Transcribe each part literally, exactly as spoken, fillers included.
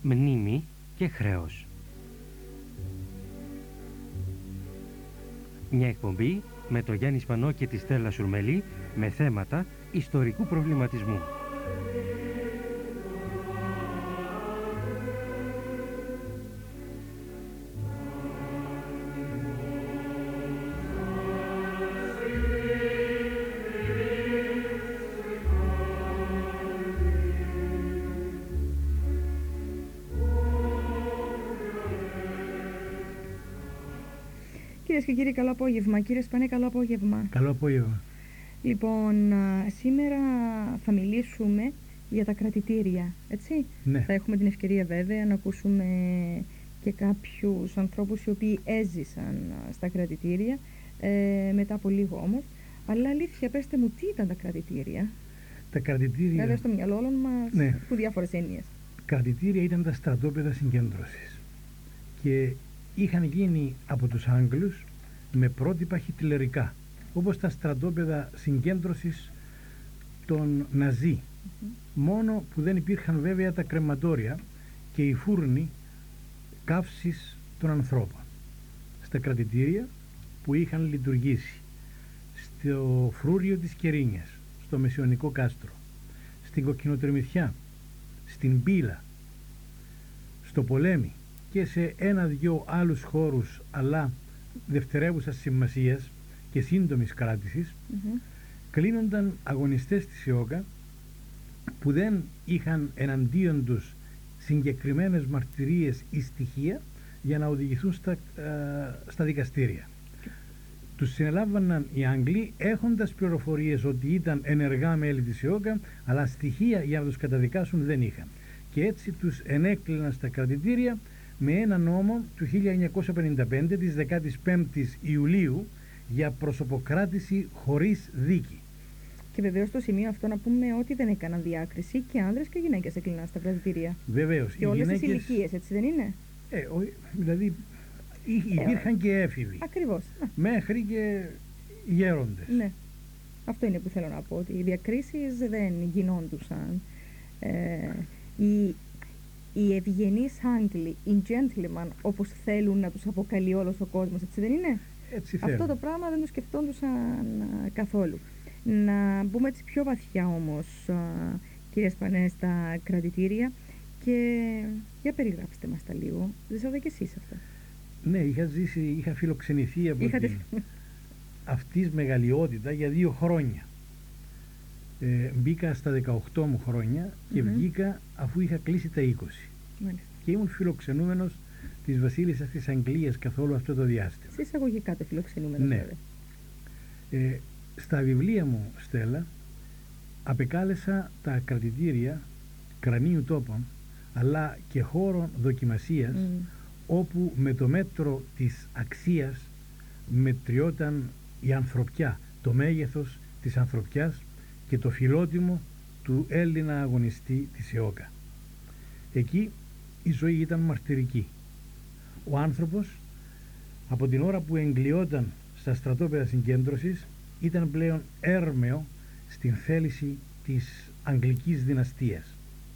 μνήμη και χρέος. Μια εκπομπή με τον Γιάννη Σπανό και τη Στέλλα Σουρμελή με θέματα ιστορικού προβληματισμού. Κυρίες και κύριοι, καλό απόγευμα. Κύριε Σπανέ, καλό απόγευμα. Καλό απόγευμα. Λοιπόν, σήμερα θα μιλήσουμε για τα κρατητήρια, έτσι. Ναι. Θα έχουμε την ευκαιρία βέβαια να ακούσουμε και κάποιους ανθρώπους οι οποίοι έζησαν στα κρατητήρια, ε, μετά από λίγο όμως. Αλλά αλήθεια, πέστε μου, τι ήταν τα κρατητήρια. Τα κρατητήρια... Βέβαια στο μυαλό όλων μας ναι. έχουν διάφορες έννοιες. Κρατητήρια ήταν τα στρατόπεδα συγκέντρωσης και είχαν γίνει από τους Άγγλους με πρότυπα χιτλερικά, όπως τα στρατόπεδα συγκέντρωσης των Ναζί, mm-hmm. μόνο που δεν υπήρχαν βέβαια τα κρεματόρια και οι φούρνοι καύσης των ανθρώπων. Στα κρατητήρια που είχαν λειτουργήσει στο φρούριο της Κερίνιας, στο Μεσαιωνικό κάστρο, στην Κοκκινοτριμηθιά, στην Πύλα, στο Πολέμη και σε ένα-δυο άλλους χώρους, αλλά δευτερεύουσας σημασίας και σύντομης κράτησης, mm-hmm. κλείνονταν αγωνιστές της ΕΟΚΑ που δεν είχαν εναντίον τους συγκεκριμένες μαρτυρίες ή στοιχεία για να οδηγηθούν στα, ε, στα δικαστήρια. Τους συνελάβαναν οι Άγγλοι έχοντας πληροφορίες ότι ήταν ενεργά μέλη της ΕΟΚΑ, αλλά στοιχεία για να τους καταδικάσουν δεν είχαν. Και έτσι τους ενέκλειναν στα κρατητήρια με ένα νόμο του χίλια εννιακόσια πενήντα πέντε της δεκάτης πέμπτης Ιουλίου για προσωποκράτηση χωρίς δίκη. Και βεβαίως στο σημείο αυτό να πούμε ότι δεν έκαναν διάκριση και άνδρες και γυναίκες έκλειναν στα κρατητήρια. Βεβαίως. Και όλες γυναίκες... τις ηλικίες, έτσι δεν είναι. Ε, ο, δηλαδή υπήρχαν ε, και έφηβοι. Ακριβώς. Μέχρι και γέροντες. Ναι. Αυτό είναι που θέλω να πω, ότι οι διακρίσεις δεν γινόντουσαν. Ε, οι, οι ευγενείς Άγγλοι, οι gentlemen, όπως θέλουν να τους αποκαλεί όλος ο κόσμος, έτσι δεν είναι. Έτσι αυτό το πράγμα δεν το σκεφτόντουσαν καθόλου. Να μπούμε έτσι πιο βαθιά όμως, κύριε Σπανέ, στα κρατητήρια και για περιγράψτε μας τα λίγο. Ζήσατε κι εσείς αυτά. Ναι, είχα ζήσει, είχα φιλοξενηθεί από Είχατε... την αυτής μεγαλειότητα για δύο χρόνια. Ε, μπήκα στα δεκαοκτώ μου χρόνια και mm-hmm. βγήκα αφού είχα κλείσει τα είκοσι. Μάλιστα. Και ήμουν φιλοξενούμενος της βασίλισσας της Αγγλίας καθόλου αυτό το διάστημα. Σε εισαγωγικά το φιλοξενούμενο. Ναι. Ε, στα βιβλία μου, Στέλλα, απεκάλεσα τα κρατητήρια κρανίου τόπων αλλά και χώρων δοκιμασίας mm. όπου με το μέτρο της αξίας μετριόταν η ανθρωπιά, το μέγεθος της ανθρωπιάς και το φιλότιμο του Έλληνα αγωνιστή της ΕΟΚΑ. Εκεί η ζωή ήταν μαρτυρική. Ο άνθρωπος από την ώρα που εγκλειόταν στα στρατόπεδα συγκέντρωσης ήταν πλέον έρμεο στην θέληση της Αγγλικής δυναστείας.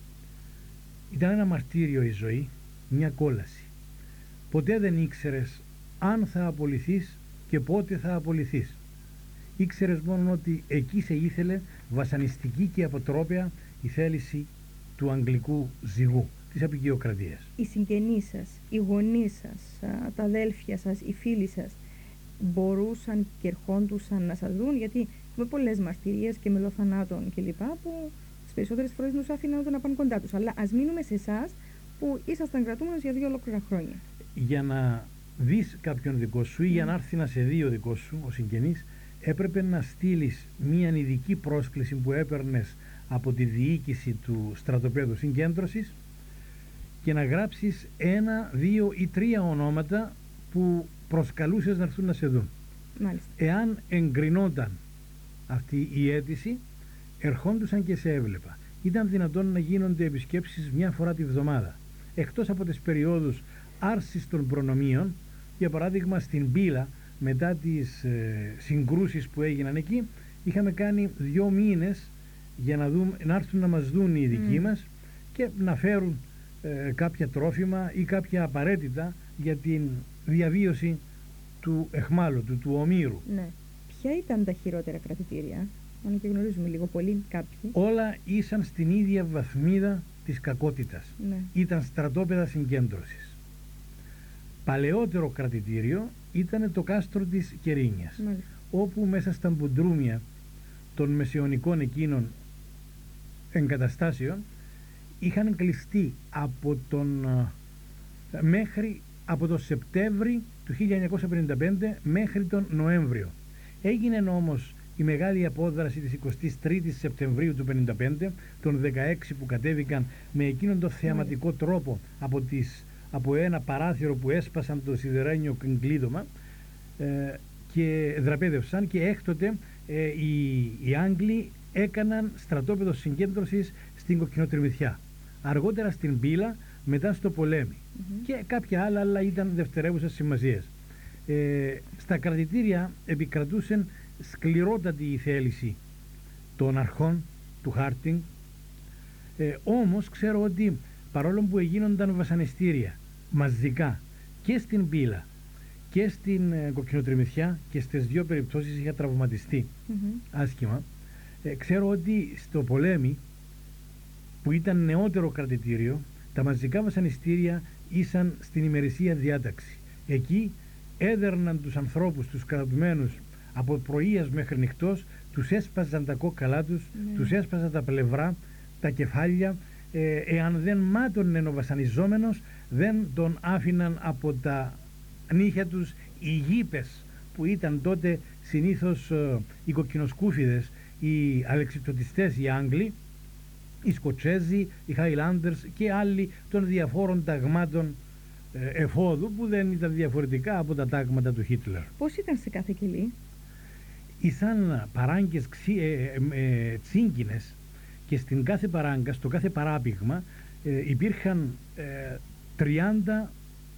Ήταν ένα μαρτύριο η ζωή, μια κόλαση. Ποτέ δεν ήξερες αν θα απολυθείς και πότε θα απολυθείς. Ήξερες μόνο ότι εκεί σε ήθελε βασανιστική και αποτρόπαια η θέληση του αγγλικού ζυγού, της αποικιοκρατίας. Οι συγγενείς σας, οι γονείς σας, τα αδέλφια σας, οι φίλοι σας μπορούσαν και ερχόντουσαν να σας δουν, γιατί έχουμε πολλές μαρτυρίες και μελοθανάτων κλπ. Που τις περισσότερες φορές τους άφηναν να πάνε κοντά τους. Αλλά ας μείνουμε σε εσάς που ήσασταν κρατούμενος για δύο ολόκληρα χρόνια. Για να δεις κάποιον δικό σου ή mm. για να έρθει να σε δει ο δικός σου, ο συγγενής, έπρεπε να στείλεις μία ειδική πρόσκληση που έπαιρνες από τη διοίκηση του στρατοπέδου συγκέντρωσης και να γράψεις ένα, δύο ή τρία ονόματα που προσκαλούσες να έρθουν να σε δουν. Μάλιστα. Εάν εγκρινόταν αυτή η αίτηση, ερχόντουσαν και σε έβλεπα. Ήταν δυνατόν να γίνονται επισκέψεις μια φορά τη βδομάδα. Εκτός από τις περιόδους άρσης των προνομίων, για παράδειγμα στην Πύλα, μετά τις ε, συγκρούσεις που έγιναν εκεί, είχαμε κάνει δύο μήνες για να, δούμε, να έρθουν να μας δουν οι δικοί mm. μας και να φέρουν ε, κάποια τρόφιμα ή κάποια απαραίτητα για την διαβίωση του εχμάλωτου, του ομήρου. Ναι. Ποια ήταν τα χειρότερα κρατητήρια, αν και γνωρίζουμε λίγο πολύ κάποιοι? Όλα ήσαν στην ίδια βαθμίδα της κακότητας. Ναι. Ήταν στρατόπεδα συγκέντρωσης. Παλαιότερο κρατητήριο ήταν το κάστρο της Κερίνιας, Μάλιστα. όπου μέσα στα μπουντρούμια των μεσαιωνικών εκείνων εγκαταστάσεων είχαν κλειστεί από τον μέχρι από το Σεπτέμβρη του χίλια εννιακόσια πενήντα πέντε μέχρι τον Νοέμβριο. Έγινε όμως η μεγάλη απόδραση της εικοστής τρίτης Σεπτεμβρίου του πενήντα πέντε, των δεκαέξι που κατέβηκαν με εκείνον τον θεαματικό τρόπο από, τις, από ένα παράθυρο που έσπασαν το σιδερένιο κλείδωμα ε, και δραπέδευσαν, και έκτοτε ε, οι, οι Άγγλοι έκαναν στρατόπεδο συγκέντρωσης στην Κοκκινοτριμηθιά, αργότερα στην Πύλα, μετά στο Πολέμι mm-hmm. και κάποια άλλα, αλλά ήταν δευτερεύουσας σημασίας. Ε, στα κρατητήρια επικρατούσε σκληρότατη η θέληση των αρχών του Χάρτινγκ, ε, όμως ξέρω ότι παρόλο που έγινονταν βασανιστήρια μαζικά και στην Πύλα και στην ε, Κοκκινοτριμηθιά, και στις δύο περιπτώσεις είχα τραυματιστεί mm-hmm. άσχημα, ε, ξέρω ότι στο Πολέμι, που ήταν νεότερο κρατητήριο, τα μαζικά βασανιστήρια ήσαν στην ημερησία διάταξη. Εκεί έδερναν τους ανθρώπους, τους κρατουμένους, από πρωίας μέχρι νυχτός, τους έσπαζαν τα κόκκαλά τους, mm. τους έσπαζαν τα πλευρά, τα κεφάλια. Ε, εάν δεν μάτωνε ο βασανιζόμενος, δεν τον άφηναν από τα νύχια τους οι γήπες, που ήταν τότε συνήθως ε, οι κοκκινοσκούφιδες, οι αλεξιπτωτιστές, οι Άγγλοι, οι Σκοτσέζοι, οι Χάιλάντερς και άλλοι των διαφόρων ταγμάτων ε, εφόδου, που δεν ήταν διαφορετικά από τα τάγματα του Χίτλερ. Πώς ήταν σε κάθε κελί? Ήσαν παράγκες ξύ, ε, ε, ε, τσίγκινες, και στην κάθε παράγκα, στο κάθε παράπηγμα ε, υπήρχαν ε, τριάντα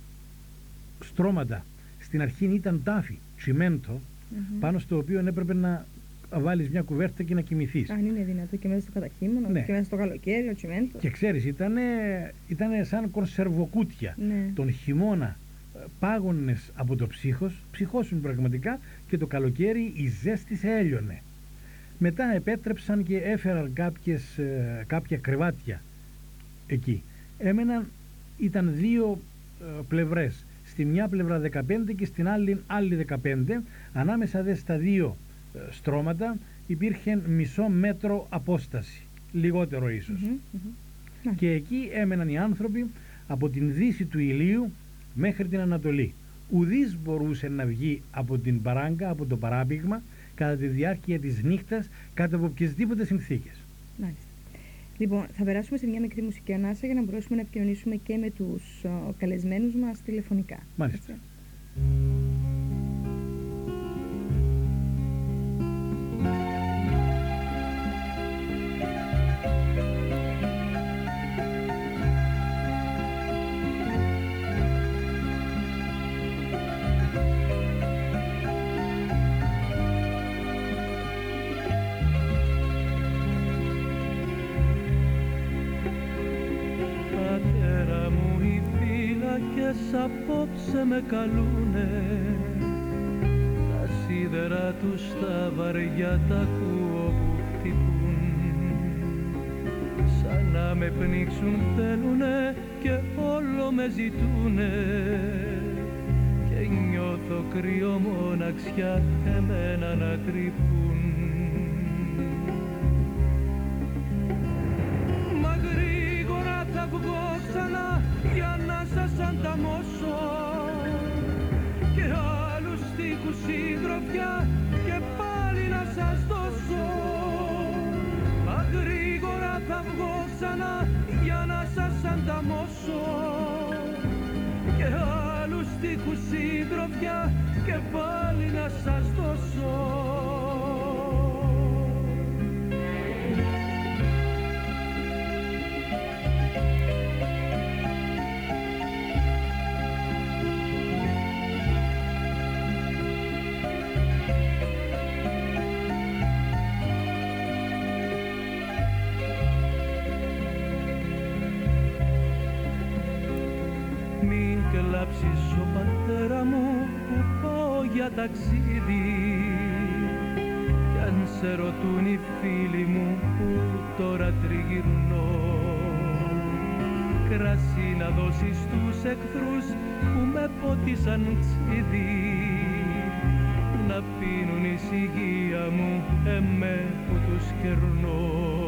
στρώματα. Στην αρχή ήταν τάφι, τσιμέντο, mm-hmm. πάνω στο οποίο έπρεπε να βάλεις μια κουβέρτα και να κοιμηθείς. Αν είναι δυνατό, και μέσα στο καταχύμωνο, ναι. και μέσα στο καλοκαίρι, ο τσιμέντο. Και ξέρεις, ήτανε, ήτανε σαν κονσερβοκούτια. Ναι. Τον χειμώνα πάγωνες από το ψύχος, ψυχώσουν πραγματικά, και το καλοκαίρι η ζέστη σε έλειωνε. Μετά επέτρεψαν και έφεραν κάποιες, ε, κάποια κρεβάτια εκεί. Έμεναν, ήταν δύο ε, πλευρές. Στη μια πλευρά δεκαπέντε και στην άλλη άλλη δεκαπέντε. Ανάμεσα δε στα δύο ε, στρώματα υπήρχε μισό μέτρο απόσταση, λιγότερο ίσως. Mm-hmm, mm-hmm. Και εκεί έμεναν οι άνθρωποι από την δύση του ηλίου μέχρι την Ανατολή. Ουδής μπορούσε να βγει από την παράγκα, από το παράπηγμα, κατά τη διάρκεια της νύχτας, κάτω από οποιασδήποτε συνθήκες. Μάλιστα. Λοιπόν, θα περάσουμε σε μια μικρή μουσική ανάσα για να μπορέσουμε να επικοινωνήσουμε και με τους ο, καλεσμένους μας τηλεφωνικά. Μάλιστα. Έτσι. Απόψε με καλούνε, τα σίδερα τους τα βαριά τα ακούω που χτυπούν, σαν να με πνίξουν θέλουνε και όλο με ζητούνε, και νιώθω κρύο μοναξιά εμένα να τρυπούν. Μα γρήγορα θα βγω ξανά για να σας ανταμώσω, και άλλους στίχους συντροφιά και πάλι να σας δώσω. Μα γρήγορα θα βγω ξανά για να σας ανταμώσω, και άλλους στίχους συντροφιά και πάλι να σας δώσω. κλάψεις ο πατέρα μου που πάω για ταξίδι, κι αν σε ρωτούν οι φίλοι μου που τώρα τριγυρνώ, κρασί να δώσεις στους εχθρούς που με πότισαν ξύδι, να πίνουν ησυχία μου εμέ που τους κερνώ.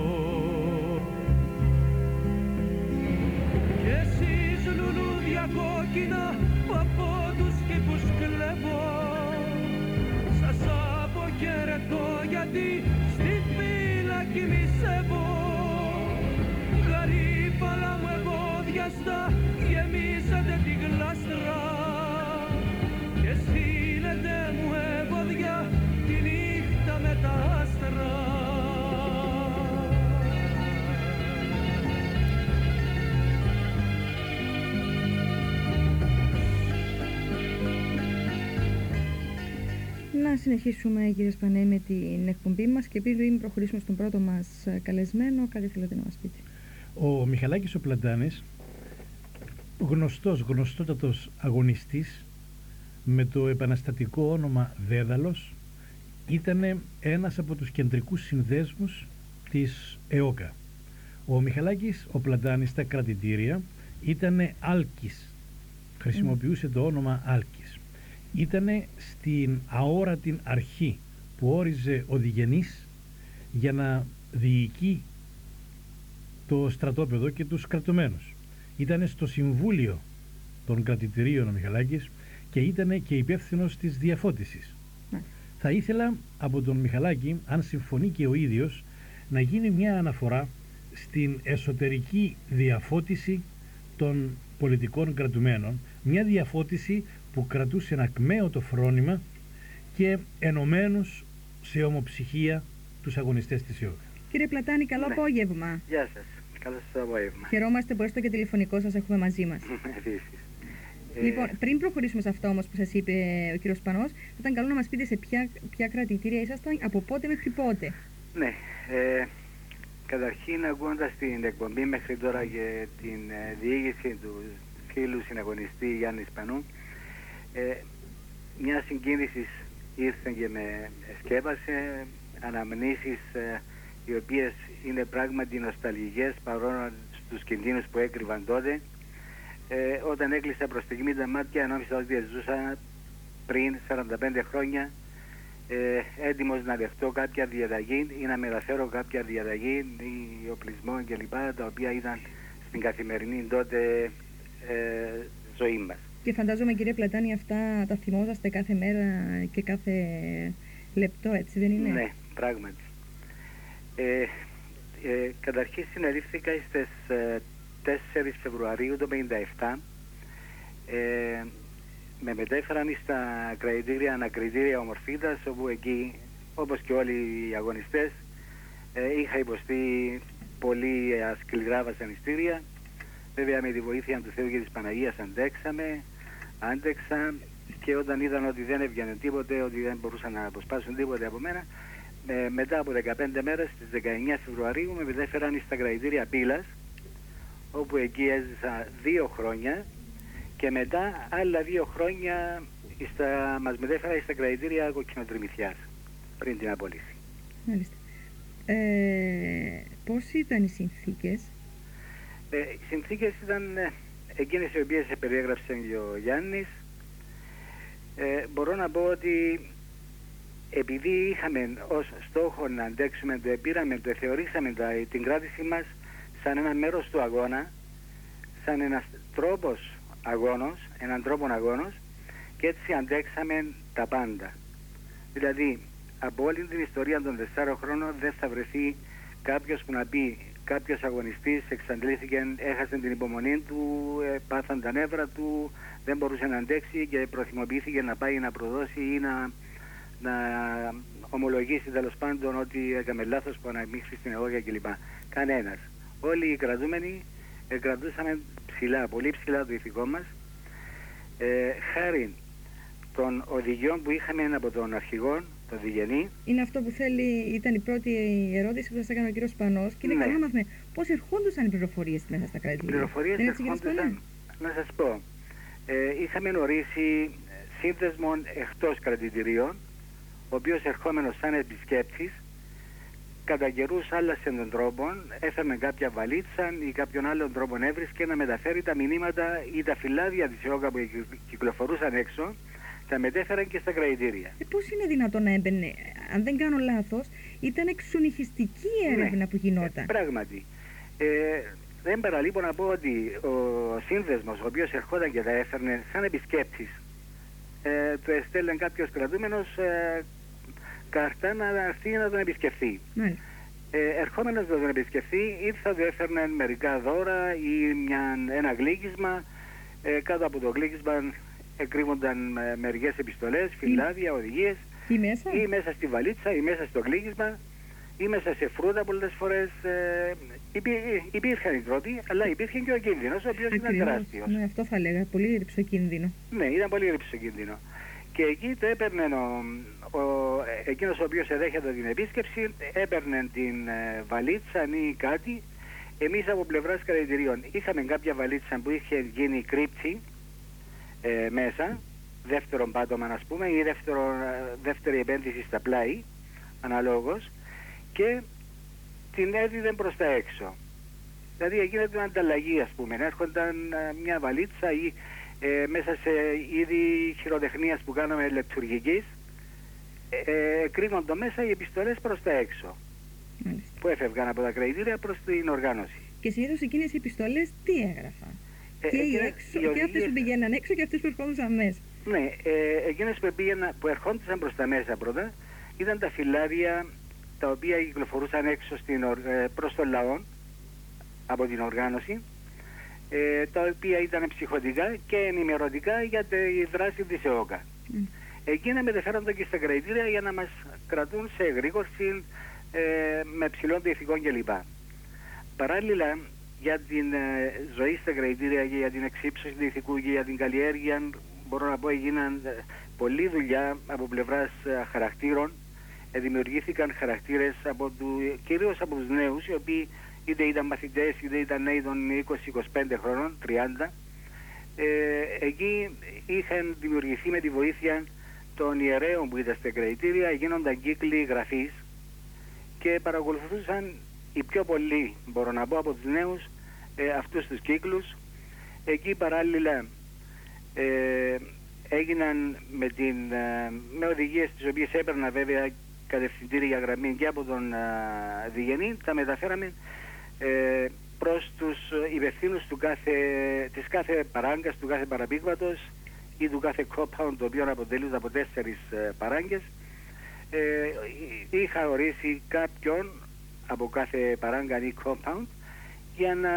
Κι εσείς λουλούδια κόκκινα που από τους κήπους κλέβω, σας αποχαιρετώ γιατί στη φύλακη μισεύω. Γαρίφαλα μου ευώδιαστα γεμίσατε τη γλάστρα και στείλετε μου ευώδια τη νύχτα με τα άστρα. Να συνεχίσουμε, κύριε Σπανέ, με την εκπομπή μας και πριν προχωρήσουμε στον πρώτο μας καλεσμένο, κάτι θέλετε να μας πείτε? Ο Μιχαλάκης ο Πλατάνης, γνωστός, γνωστότατος αγωνιστής με το επαναστατικό όνομα Δέδαλος, ήταν ένας από τους κεντρικούς συνδέσμους της ΕΟΚΑ. Ο Μιχαλάκης ο Πλατάνης στα κρατητήρια ήταν Άλκης, χρησιμοποιούσε το όνομα Άλκης. Ήτανε στην αόρατη αρχή που όριζε ο Διγενής για να διοικεί το στρατόπεδο και τους κρατουμένους. Ήτανε στο συμβούλιο των κρατητηρίων ο Μιχαλάκης και ήτανε και υπεύθυνος της διαφώτισης. Ναι. Θα ήθελα από τον Μιχαλάκη, αν συμφωνεί και ο ίδιος, να γίνει μια αναφορά στην εσωτερική διαφώτιση των πολιτικών κρατουμένων, μια διαφώτιση που κρατούσε ένα ακμαίο φρόνημα και ενωμένους σε ομοψυχία τους αγωνιστές της ΕΟΚΑ. Κύριε Πλατάνη, καλό ναι. απόγευμα. Γεια σας. Καλό σας απόγευμα. Χαιρόμαστε που έστω και τηλεφωνικό σας έχουμε μαζί μας. Επίσης. Λοιπόν, ε... πριν προχωρήσουμε σε αυτό όμως που σας είπε ο κύριος Σπανός, θα ήταν καλό να μας πείτε σε ποια, ποια κρατητήρια ήσασταν, από πότε μέχρι πότε. Ναι. Ε, καταρχήν, ακούγοντας την εκπομπή μέχρι τώρα και την ε, διοίκηση του φίλου συναγωνιστή Γιάννη Σπανού, ε, μια συγκίνηση ήρθε και με σκέπασε, αναμνήσεις ε, οι οποίες είναι πράγματι νοσταλγικές παρόλο στους κινδύνους που έκρυβαν τότε. Ε, όταν έκλεισα προς στιγμή τα μάτια, νόμιζα ότι ζούσα πριν σαράντα πέντε χρόνια, ε, έτοιμος να δεχτώ κάποια διαταγή ή να μεταφέρω κάποια διαταγή ή οπλισμό κλπ, τα οποία ήταν στην καθημερινή τότε ε, ζωή μας. Και φαντάζομαι, κύριε Πλατάνη, αυτά τα θυμόσαστε κάθε μέρα και κάθε λεπτό, έτσι δεν είναι? Ναι, πράγματι. Ε, ε, καταρχήν συνελήφθηκα στις ε, τέσσερις Φεβρουαρίου του χίλια εννιακόσια πενήντα επτά. Ε, με μετέφεραν στα κρατητήρια ανακριτήρια Ομορφίτας, όπου εκεί, όπως και όλοι οι αγωνιστές, ε, είχα υποστεί πολύ σκληρά βασανιστήρια. Βέβαια με τη βοήθεια του Θεού και της Παναγίας αντέξαμε, άντεξα, και όταν είδαν ότι δεν έβγαινε τίποτε, ότι δεν μπορούσαν να αποσπάσουν τίποτε από μένα, ε, μετά από δεκαπέντε μέρες, στις δεκαεννιά Φεβρουαρίου, με μετέφεραν στα κρατητήρια Πύλας, όπου εκεί έζησα δύο χρόνια, και μετά άλλα δύο χρόνια στα, μας μετέφερα στα κρατητήρια Κοκκινοτριμηθιάς, πριν την απόλυση. Μάλιστα. Ε, πώς ήταν οι συνθήκες? Ε, οι συνθήκες ήταν ε, εκείνες οι οποίες περιέγραψε και ο Γιάννης. Ε, μπορώ να πω ότι επειδή είχαμε ως στόχο να αντέξουμε, το πήραμε, το θεωρήσαμε τα, την κράτηση μας σαν ένα μέρος του αγώνα, σαν ένας τρόπος αγώνος, έναν τρόπο αγώνος, και έτσι αντέξαμε τα πάντα. Δηλαδή, από όλη την ιστορία των τεσσάρων χρόνων δεν θα βρεθεί κάποιος που να πει κάποιος αγωνιστής εξαντλήθηκε, έχασε την υπομονή του, ε, πάθαν τα νεύρα του, δεν μπορούσε να αντέξει και προθυμοποιήθηκε να πάει να προδώσει ή να, να ομολογήσει τέλος πάντων ότι έκαμε λάθος που αναμίξει στην ΕΟΚΑ κλπ. Κανένας. Όλοι οι κρατούμενοι ε, κρατούσαμε ψηλά, πολύ ψηλά το ηθικό μας, ε, χάρη των οδηγιών που είχαμε από τον αρχηγό, τον Διγενή. Είναι αυτό που θέλει, ήταν η πρώτη ερώτηση που σας έκανε ο κύριος Σπανός, και είναι ναι. καλό να μάθουμε πώς ερχόντουσαν οι πληροφορίες μέσα στα κρατητήρια. Οι πληροφορίες ερχόντουσαν, να σας πω, ε, είχαμε ορίσει σύνδεσμο εκτός κρατητηρίων, ο οποίος ερχόμενος σαν επισκέπτης κατά καιρούς άλλασε τον τρόπο, έφερνε κάποια βαλίτσα ή κάποιον άλλον τρόπο έβρισκε να μεταφέρει τα μηνύματα ή τα φυλάδια της ΙΟΚΑ που κυκλοφορούσαν έξω, τα μετέφεραν και στα κρατητήρια. Ε, πώς είναι δυνατόν να έμπαινε, αν δεν κάνω λάθος, ήταν εξονυχιστική η έρευνα, ναι, που γινόταν. Ε, πράγματι. Ε, δεν παραλείπω να πω ότι ο σύνδεσμος, ο οποίος ερχόταν και τα έφερνε σαν επισκέπτης, ε, του έστελνε κάποιος κρατούμενος ε, καρτά να έρθει να τον επισκεφθεί. Ναι. Ε, ερχόμενος να τον επισκεφθεί, ή θα του έφερνε μερικά δώρα ή μια, ένα γλύκισμα. Ε, κάτω από το γλύκισμα εκρύβονταν ε, μερικές επιστολές, φυλάδια, οδηγίες. Ή μέσα. Ή μέσα στη βαλίτσα, ή μέσα στο γλύκισμα, ή μέσα σε φρούτα πολλές φορές. Ε, υπή, υπήρχαν οι τρόποι, αλλά υπήρχε και ο κίνδυνος, ο οποίος ήταν τεράστιος. Ναι, αυτό θα έλεγα. Πολύ ρυψοκίνδυνο. Ναι, ήταν πολύ ρυψοκίνδυνο. Και εκεί το έπαιρνε ο, ο, εκείνος ο οποίος εδέχεται την επίσκεψη, έπαιρνε την ε, βαλίτσα ή κάτι. Εμείς από πλευράς κρατητηρίων είχαμε κάποια βαλίτσα που είχε γίνει κρύψη ε, μέσα, δεύτερον πάτωμα ας πούμε, ή δεύτερο, δεύτερη επένδυση στα πλάι, αναλόγως, και την έδιδε προς τα έξω. Δηλαδή έγινε την ανταλλαγή, ας πούμε, έρχονταν μια βαλίτσα ή ε, μέσα σε είδη χειροτεχνίας που κάναμε λειτουργικής, ε, κρύβονταν μέσα οι επιστολές προς τα έξω. Μάλιστα. Που έφευγαν από τα κρατητήρια προς την οργάνωση. Και συνήθως εκείνες οι επιστολές τι έγραφαν? Ε, και, εκείνες, έξω, οι και αυτές που πηγαίναν έξω και αυτές που ερχόντουσαν μέσα. Ναι, ε, εκείνες που, πήγαιναν, που ερχόντουσαν προς τα μέσα πρώτα ήταν τα φυλάδια τα οποία κυκλοφορούσαν έξω στην, ε, προς τον λαό από την οργάνωση, ε, τα οποία ήταν ψυχωτικά και ενημερωτικά για τη δράση της ΕΟΚΑ. Mm. Εκείνα μεταφέρονται και στα κρατητήρια για να μας κρατούν σε εγρήγορση, ε, με ψηλών ηθικών κλπ. Παράλληλα, για την ε, ζωή στα κρατητήρια και για την εξύψωση του ηθικού και για την καλλιέργεια, μπορώ να πω, έγιναν ε, πολλή δουλειά από πλευράς ε, χαρακτήρων. Ε, δημιουργήθηκαν χαρακτήρες από του, κυρίως από τους νέους, οι οποίοι είτε ήταν μαθητές είτε ήταν νέοι των είκοσι είκοσι πέντε χρονών, τριάντα. Ε, εκεί είχαν δημιουργηθεί με τη βοήθεια των ιερέων που ήταν στα κρατητήρια, γίνονταν κύκλοι γραφής και παρακολουθούσαν οι πιο πολλοί, μπορώ να πω, από τους νέους ε, αυτούς τους κύκλους. Εκεί παράλληλα ε, έγιναν με, την, ε, με οδηγίες τις οποίες έπαιρνα βέβαια κατευθυντήρια γραμμή και από τον ε, Διγενή, τα μεταφέραμε ε, προς τους υπευθύνους του κάθε, της κάθε παράγκας, του κάθε παραπήγματος ή του κάθε compound, το οποίο αποτελείται από τέσσερις ε, παράγκες. Ε, είχα ορίσει κάποιον από κάθε παράγκα ή compound για να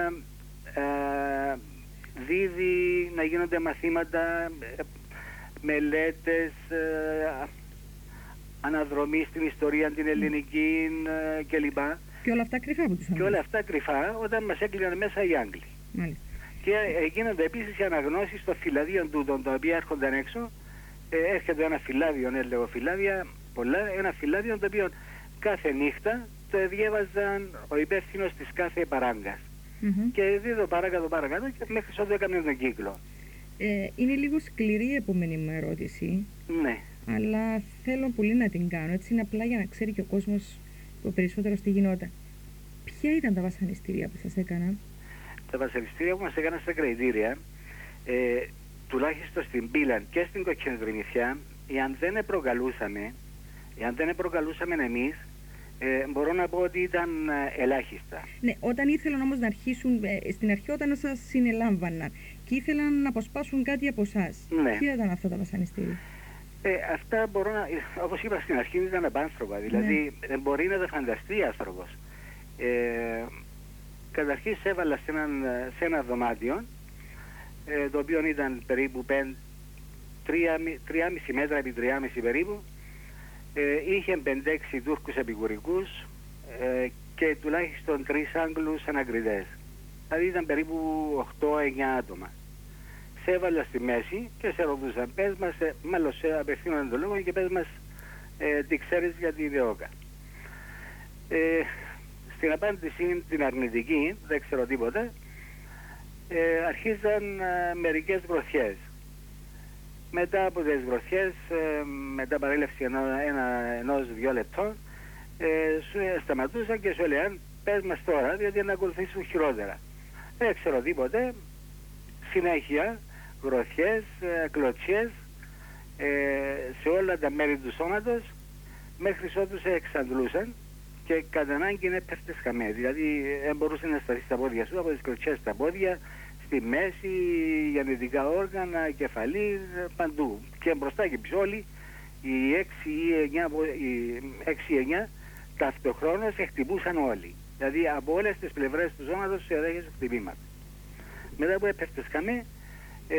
ε, δίδει, να γίνονται μαθήματα, ε, μελέτες, ε, αναδρομή στην ιστορία την ελληνική ε, κλπ. Και όλα αυτά κρυφά από τους Άγγλους. Και όλα αυτά κρυφά όταν μας έκλειναν μέσα οι Άγγλοι. Μάλιστα. Και ε, γίνονται επίσης οι αναγνώσεις των φυλαδίων τούτων, τα οποία έρχονταν έξω. Ε, έρχεται ένα φυλάδιο, έλεγω φυλάδια, πολλά, ένα φυλάδιο το οποίο κάθε νύχτα το διέβαζαν ο υπεύθυνος της κάθε παράγκας. Mm-hmm. Και δίδω παρακάτω παρακάτω και μέχρι ότου έκαμε τον κύκλο. Ε, είναι λίγο σκληρή η επόμενη μου ερώτηση. Ναι. Αλλά θέλω πολύ να την κάνω. Έτσι είναι απλά για να ξέρει και ο κόσμος το περισσότερο τι γινόταν. Ποια ήταν τα βασανιστήρια που σας έκαναν? Τα βασανιστήρια που μας έκαναν στα κρατητήρια, ε, τουλάχιστον στην Πύλαν και στην Κοκκινοτριμηθιά, εάν δεν προκαλούσαμε, εάν δεν προκαλούσαμε εμείς, ε, μπορώ να πω ότι ήταν ε, ελάχιστα. Ναι, όταν ήθελαν όμως να αρχίσουν, ε, στην αρχή όταν σας συνελάμβαναν και ήθελαν να αποσπάσουν κάτι από εσάς, ναι. Ποια ήταν αυτά τα βασανιστήρια? Ε, αυτά μπορώ να, όπως είπα στην αρχή, ήταν απάνθρωπα. Δηλαδή ναι. μπορεί να τα φανταστεί άνθρωπος. Ε, καταρχήν σε έβαλα σε, έναν, σε ένα δωμάτιο, ε, το οποίο ήταν περίπου τρία κόμμα πέντε μέτρα επί τρία κόμμα πέντε περίπου. Ε, είχε πέντε έξι Τούρκους επικουρικούς ε, και τουλάχιστον τρεις Άγγλους ανακριτές. Δηλαδή ήταν περίπου οκτώ εννιά άτομα. Σε έβαλα στη μέση και σε ρωτούσαν, πες μας, ε, μάλλον σε απευθύνονταν το λόγο και πες μας ε, τι ξέρεις για την ΕΟΚΑ. Ε, στην απάντηση την αρνητική, δεν ξέρω τίποτα, ε, αρχίζαν ε, μερικές γροθιές. μετά από τις γροθιές, ε, μετά παρέλευση ενό, ένα, ενός-δυο λεπτών, ε, σου σταματούσαν και σου έλεγαν πες μας τώρα, διότι να ακολουθήσουν χειρότερα. Δεν ξέρω τίποτε, συνέχεια, γροθιές, ε, κλωτσιές, ε, σε όλα τα μέρη του σώματος, μέχρι ότου σε εξαντλούσαν και κατά ανάγκη έπεφτες χαμέ. Δηλαδή δεν μπορούσε να σταθεί στα πόδια σου, από τις κλωτσιές στα πόδια, στη μέση, γεννητικά όργανα, κεφαλή, παντού. Και μπροστά και πίσω όλοι, οι έξι ή εννιά ταυτοχρόνως χτυπούσαν όλοι. Δηλαδή από όλες τις πλευρές του σώματος σε δέχεσαι χτυπήματα. Μετά που έπεφτες χαμέ, ε,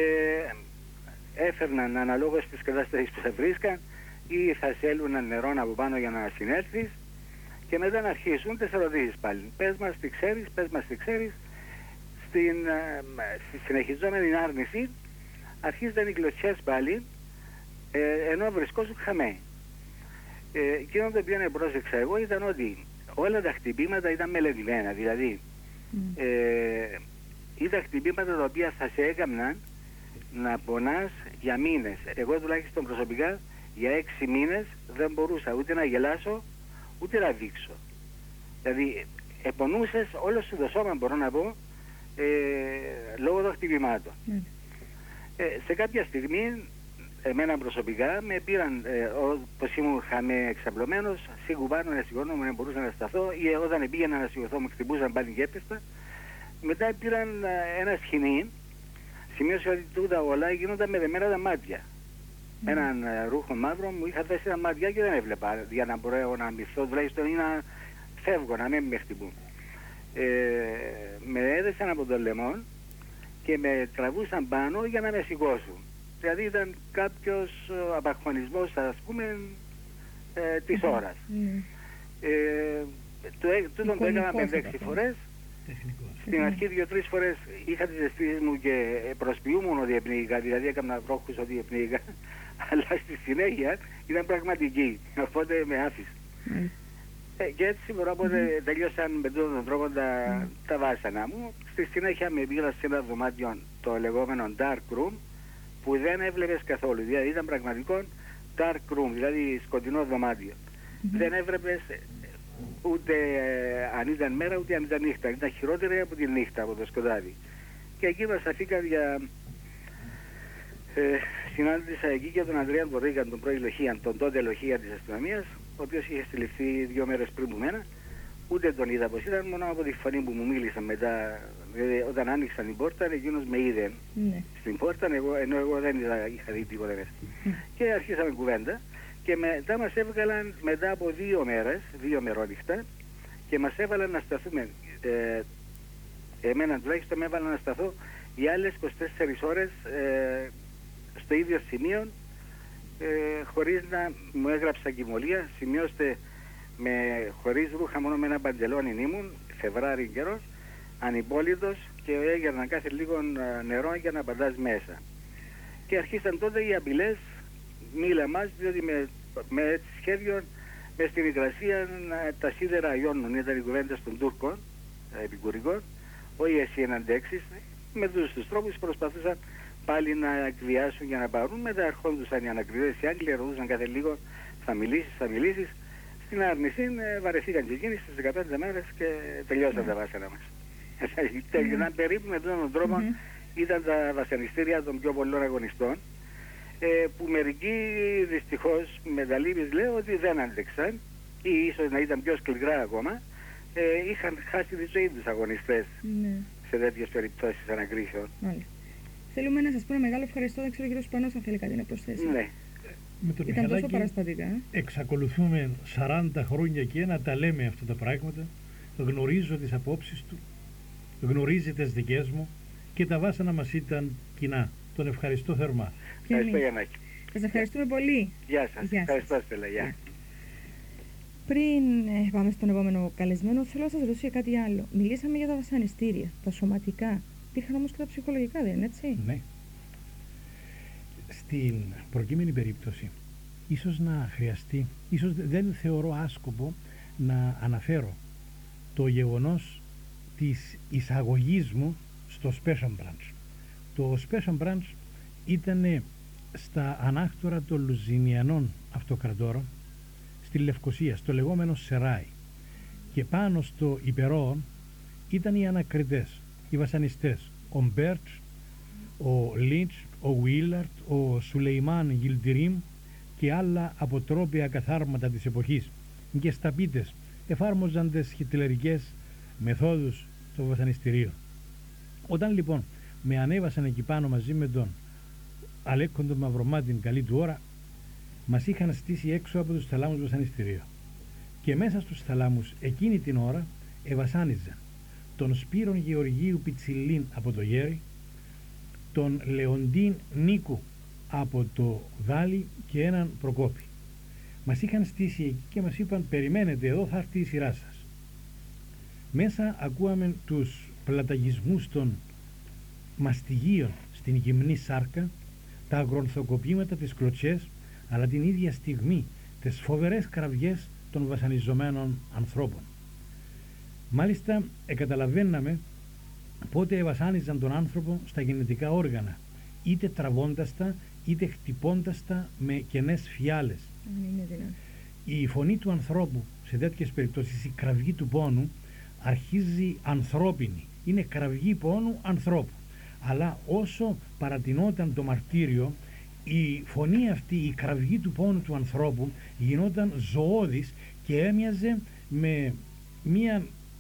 έφερναν αναλόγως τις κατάστασεις που θα βρίσκαν ή θα σε έλουναν νερό από πάνω για να συνέλθεις και μετά να αρχίσουν τις ερωτήσεις πάλι. Πες μας τι ξέρεις, πες μας τι ξέρεις. Στην, στη συνεχιζόμενη άρνηση αρχίζονταν οι κλωτσιές πάλι, ε, ενώ βρισκόσουν χαμέ. Ε, εκείνο το οποίο πρόσεξα εγώ ήταν ότι όλα τα χτυπήματα ήταν μελετημένα. Δηλαδή mm. ε, ήταν χτυπήματα τα οποία θα σε έκαναν να πονάς για μήνες. Εγώ τουλάχιστον προσωπικά για έξι μήνες δεν μπορούσα ούτε να γελάσω ούτε να δείξω. Δηλαδή επονούσες όλο σου το σώμα, μπορώ να πω, ε, λόγω των χτυπημάτων. Mm. Ε, σε κάποια στιγμή εμένα προσωπικά με πήραν, ε, όπως ήμουν χαμέ εξαπλωμένος, σίγου πάνω να σηκώνω, δεν μπορούσα να σταθώ, ή όταν πήγαινα να σηκωθώ μου χτυπούσαν πάλι και έπεστα. Μετά πήραν ε, ένα σχοινί, σημείωσε ότι τούτα όλα γίνονταν με δεμένα τα μάτια. Mm. Έναν ε, ρούχο μαύρο μου είχα δέσει τα μάτια και δεν έβλεπα, για να μπορώ να αμυθώ, τουλάχιστον ή να φεύγω, να μην με χτυπούν. Ε, με έδεσαν από το λαιμό και με τραβούσαν πάνω για να με σηκώσουν. Δηλαδή ήταν κάποιος απαγχωνισμός, ας πούμε, ε, της mm. ώρας. Mm. Ε, το, τούτον το έκανα πέντε έξι φορές. Στην αρχή δύο-τρεις φορές είχα τις αισθήσεις μου και προσποιούμουν ότι επνίγηκα, δηλαδή έκανα βρόχους ότι επνίγηκα, αλλά στη συνέχεια ήταν πραγματική, οπότε με άφησε. Mm. Ε, και έτσι μπορώ να πω ότι mm. τελειώσαν με τον τρόπο τα, mm. τα βάσανα μου. Στη συνέχεια με πήγα σε ένα δωμάτιο, το λεγόμενο dark room, που δεν έβλεπες καθόλου, δηλαδή ήταν πραγματικό dark room, δηλαδή σκοτεινό δωμάτιο. Mm-hmm. Δεν έβλεπες ούτε ε, αν ήταν μέρα ούτε αν ήταν νύχτα, ήταν χειρότερη από τη νύχτα, από το σκοτάδι. Και εκεί μας αφήκαν για... Ε, συνάντησα εκεί και τον Ανδρέα Μπορρίγαν, τον πρώην λοχίαν, τον τότε λοχίαν της αστυνομίας, ο οποίος είχε συλληφθεί δύο μέρες πριν που μένα. Ούτε τον είδα πως ήταν, μόνο από τη φωνή που μου μίλησαν μετά. Δηλαδή, όταν άνοιξαν την πόρτα, εκείνος με είδε ναι. στην πόρτα, εγώ, ενώ εγώ δεν είδα, είχα δει τίποτα μέσα. Mm. Και αρχίσαμε κουβέντα και μετά μας έβγαλαν μετά από δύο μέρες, δύο μερόνυχτα, και μας έβαλαν να σταθούμε. Ε, εμένα τουλάχιστον με έβαλαν να σταθώ οι άλλες είκοσι τέσσερις ώρες ε, στο ίδιο σημείο, ε, χωρίς να μου έγραψα κοιμωλία. Σημειώστε, με, χωρίς ρούχα, μόνο με ένα παντελόνι ήμουν, Φεβράρι καιρός, ανυπόλυτος, και έγερνα κάθε λίγο νερό για να πατάς μέσα. Και αρχίσαν τότε οι απειλές, μίλα μας, διότι με, με σχέδιο μες στην υγρασία τα σίδερα λιώνουν, ήταν οι κουβέντες των Τούρκων, επικουρικών, όχι εσύ να αντέξεις. Με τους, τους τρόπους προσπαθούσαν πάλι να εκβιάσουν για να πάρουν. Μετά ερχόντουσαν οι ανακριτές, οι Άγγλοι ρωτούσαν κάθε λίγο, θα μιλήσεις, θα μιλήσεις. Στην άρνηση ε, βαρεθήκαν και εκείνοι στις δεκαπέντε μέρες και τελειώσαν mm. τα βάσανα μας. Ήταν mm. περίπου με τον τρόπο mm-hmm. ήταν τα βασανιστήρια των πιο πολλών αγωνιστών, ε, που μερικοί δυστυχώς με τα λύπης λέω ότι δεν άντεξαν, ή ίσως να ήταν πιο σκληρά ακόμα, ε, είχαν χάσει τη ζωή τους αγωνιστές mm. σε τέτοιες περιπτώσεις ανακρίσεων. Mm. Θέλουμε να σας πούμε μεγάλο ευχαριστώ. Δεν ξέρω ο κύριος Σπανός αν θέλει κάτι να προσθέσει. Ναι. Με τον Ήταν τόσο παραστατικά. Εξακολουθούμε σαράντα χρόνια και να τα λέμε αυτά τα πράγματα. Γνωρίζω τις απόψεις του, γνωρίζει τις δικές μου και τα βάσανα μας ήταν κοινά. Τον ευχαριστώ θερμά. Ευχαριστώ, Γιαννάκη. Σας ευχαριστούμε πολύ. Γεια σας. Γεια σας. Ευχαριστώ, Στέλλα. Γεια. Πριν ε, πάμε στον επόμενο καλεσμένο, θέλω να σας ρωτήσω για κάτι άλλο. Μιλήσαμε για τα βασανιστήρια, τα σωματικά. Υπήρχαν όμως και τα ψυχολογικά, δεν είναι έτσι? Ναι. Στην προκείμενη περίπτωση, ίσως να χρειαστεί, ίσως δεν θεωρώ άσκοπο να αναφέρω το γεγονός της εισαγωγής μου στο Special Branch. Το Special Branch ήταν στα ανάκτορα των Λουζινιανών αυτοκρατόρων στη Λευκοσία, στο λεγόμενο Σεράι, και πάνω στο Υπερόον ήταν οι ανακριτές, οι βασανιστές, ο Μπέρτς, ο Λίντς, ο Βίλαρτ, ο Σουλεϊμάν Γιλτιρίμ και άλλα αποτρόπια καθάρματα της εποχής. Και σταπίτες εφάρμοζαν τις χιτλερικές μεθόδους στο βασανιστηρίο. Όταν λοιπόν με ανέβασαν εκεί πάνω μαζί με τον Αλέκκοντο Μαυρομάτιν, καλή του ώρα, μας είχαν στήσει έξω από τους θαλάμους βασανιστηρίου. Και μέσα στους θαλάμους εκείνη την ώρα εβασάνιζαν τον Σπύρον Γεωργίου Πιτσιλίν από το Γέρι, τον Λεοντίν Νίκου από το Δάλι και έναν Προκόπη. Μας είχαν στήσει εκεί και μας είπαν, περιμένετε, εδώ θα έρθει η σειρά σας. Μέσα ακούαμε τους πλαταγισμούς των μαστιγίων στην γυμνή σάρκα, τα αγρονθοκοπήματα, τις κλωτσιές, αλλά την ίδια στιγμή τις φοβερές κραυγές των βασανιζομένων ανθρώπων. Μάλιστα εκαταλαβαίναμε πότε εβασάνιζαν τον άνθρωπο στα γενετικά όργανα, είτε τραβώντας τα είτε χτυπώντας τα με κενές φιάλες. Η φωνή του ανθρώπου σε τέτοιες περιπτώσεις, η κραυγή του πόνου, αρχίζει ανθρώπινη, είναι κραυγή πόνου ανθρώπου, αλλά όσο παρατηνόταν το μαρτύριο, η φωνή αυτή, η κραυγή του πόνου του ανθρώπου γινόταν ζωώδης και έμοιαζε με μία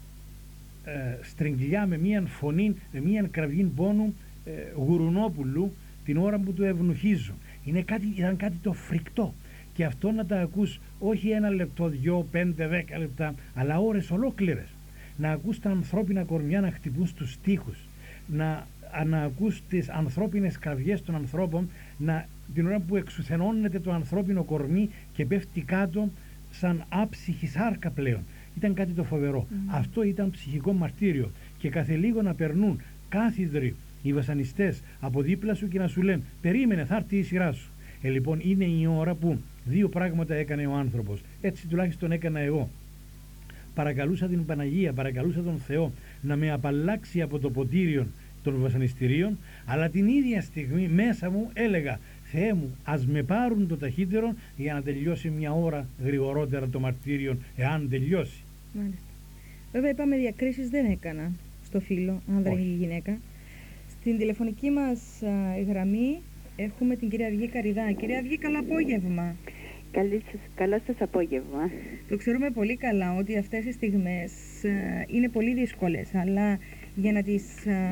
ε, στριγγυλιά, με μία φωνή, με μία κραυγή πόνου ε, γουρουνόπουλου την ώρα που του ευνουχίζουν. Είναι κάτι, ήταν κάτι το φρικτό, και αυτό να τα ακούς όχι ένα λεπτό, δυο, πέντε, δέκα λεπτά, αλλά ώρες ολόκληρες. Να ακούς τα ανθρώπινα κορμιά να χτυπούν στους τοίχους, να, να ακούς τις ανθρώπινες κραυγές των ανθρώπων, να, την ώρα που εξουθενώνεται το ανθρώπινο κορμί και πέφτει κάτω σαν άψυχη σάρκα πλέον. Ήταν κάτι το φοβερό. Mm. Αυτό ήταν ψυχικό μαρτύριο, και κάθε λίγο να περνούν κάθιδροι οι βασανιστές από δίπλα σου και να σου λένε, περίμενε, θα έρθει η σειρά σου. Ε, λοιπόν, είναι η ώρα που δύο πράγματα έκανε ο άνθρωπος. Έτσι τουλάχιστον έκανα εγώ. Παρακαλούσα την Παναγία, παρακαλούσα τον Θεό να με απαλλάξει από το ποτήριο των βασανιστήριων, αλλά την ίδια στιγμή μέσα μου έλεγα, Θεέ μου, ας με πάρουν το ταχύτερο για να τελειώσει μια ώρα γρηγορότερα το μαρτύριο, εάν τελειώσει. Μάλιστα. Βέβαια είπαμε διακρίσεις δεν έκανα στο φύλο, άνδρα ή γυναίκα. Στην τηλεφωνική μας α, γραμμή έχουμε την κυρία Αυγή Καριδά. Κυρία Αυγή, καλό απόγευμα. Καλή σας, καλό σας απόγευμα. Το ξέρουμε πολύ καλά ότι αυτές οι στιγμές α, είναι πολύ δύσκολες, αλλά για να τις,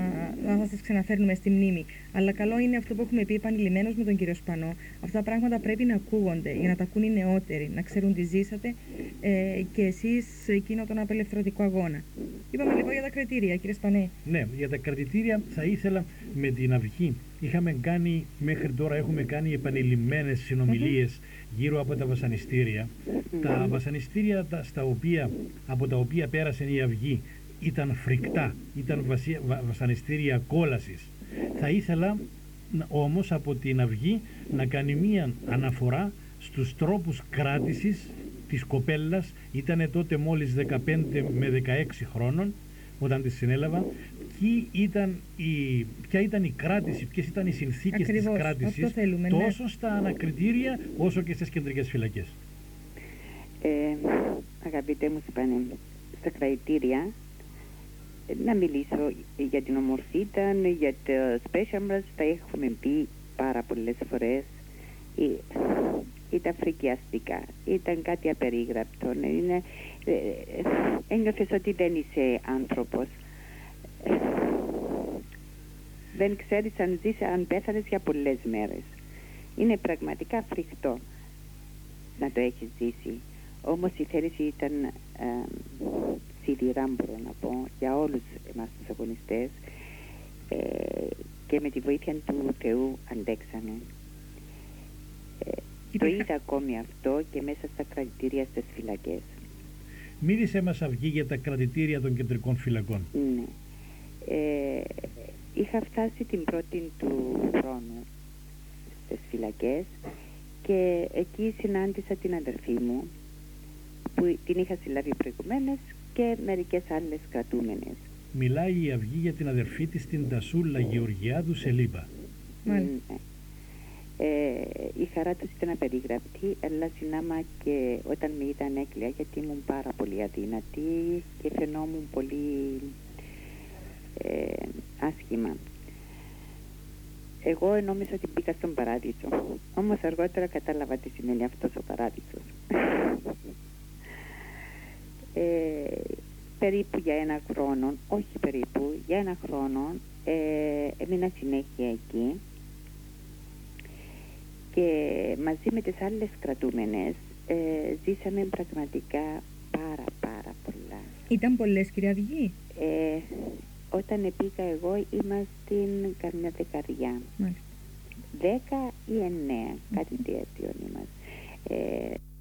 α, να τις ξαναφέρνουμε στη μνήμη. Αλλά καλό είναι αυτό που έχουμε πει επανειλημμένως με τον κύριο Σπανό. Αυτά τα πράγματα πρέπει να ακούγονται, για να τα ακούν οι νεότεροι, να ξέρουν τι ζήσατε ε, και εσείς εκείνο τον απελευθερωτικό αγώνα. Είπαμε λοιπόν για τα κρατήρια, κύριε Σπανέ. Ναι, για τα κρατητήρια θα ήθελα με την Αυγή. Είχαμε κάνει, μέχρι τώρα έχουμε κάνει επανειλημμένες συνομιλίες mm-hmm. γύρω από τα βασανιστήρια. Mm-hmm. Τα βασανιστήρια τα, στα οποία, από τα οποία πέρασε η Αυγή ήταν φρικτά, ήταν βασι, βα, βασανιστήρια κόλασης. Θα ήθελα όμως από την Αυγή να κάνει μία αναφορά στους τρόπους κράτησης της κοπέλας. Ήτανε τότε μόλις δεκαπέντε με δεκαέξι χρόνων όταν τη συνέλαβα. Ήταν η, ποια ήταν η κράτηση, ποιες ήταν οι συνθήκες Ακριβώς, της κράτησης θέλουμε, τόσο ναι. στα ανακριτήρια όσο και στις κεντρικές φυλακές. Ε, αγαπητέ μου Σπανέ, στα κρατητήρια να μιλήσω για την ομορφήτα, για το special μας, τα έχουμε πει πάρα πολλές φορές. Ήταν φρικιαστικά, ήταν κάτι απερίγραπτο. Είναι, ε, ένιωθες ότι δεν είσαι άνθρωπος. Δεν ξέρεις αν ζεις, αν πέθανες για πολλές μέρες. Είναι πραγματικά φρικτό να το έχεις ζήσει. Όμως η θέληση ήταν ε, σιδηρά, μπορώ να πω, για όλους εμάς τους αγωνιστές, ε, και με τη βοήθεια του Θεού αντέξαμε. Ε, το είδα ακόμη αυτό και μέσα στα κρατητήρια στις φυλακές. Μίλησε μας Αυγή για τα κρατητήρια των κεντρικών φυλακών. Ναι. Ε, είχα φτάσει την πρώτη του χρόνου στις φυλακές και εκεί συνάντησα την αδερφή μου που την είχα συλλάβει προηγουμένως και μερικές άλλες κρατούμενες. Μιλάει η Αυγή για την αδερφή της, την Τασούλα Γεωργιάδου Σελίπα. Ναι. Ε, η χαρά τους ήταν απερίγραπτη, αλλά συνάμα και όταν με είδαν έκλαια, γιατί ήμουν πάρα πολύ αδύνατη και φαινόμουν πολύ ε, άσχημα. Εγώ νόμιζα ότι μπήκα στον παράδεισο, όμως αργότερα κατάλαβα τι σημαίνει αυτός ο παράδεισος. ε, περίπου για ένα χρόνο, όχι περίπου, για ένα χρόνο ε, έμεινα συνέχεια εκεί και μαζί με τις άλλες κρατούμενες ε, ζήσαμε πραγματικά πάρα πάρα πολλά. Ήταν πολλές, κυρία Αυγή? Ε, όταν πήγα εγώ ήμασταν καμιά δεκαριά. Μάλιστα. Δέκα ή εννέα, κάτι τέτοιο είμαστε. Ε,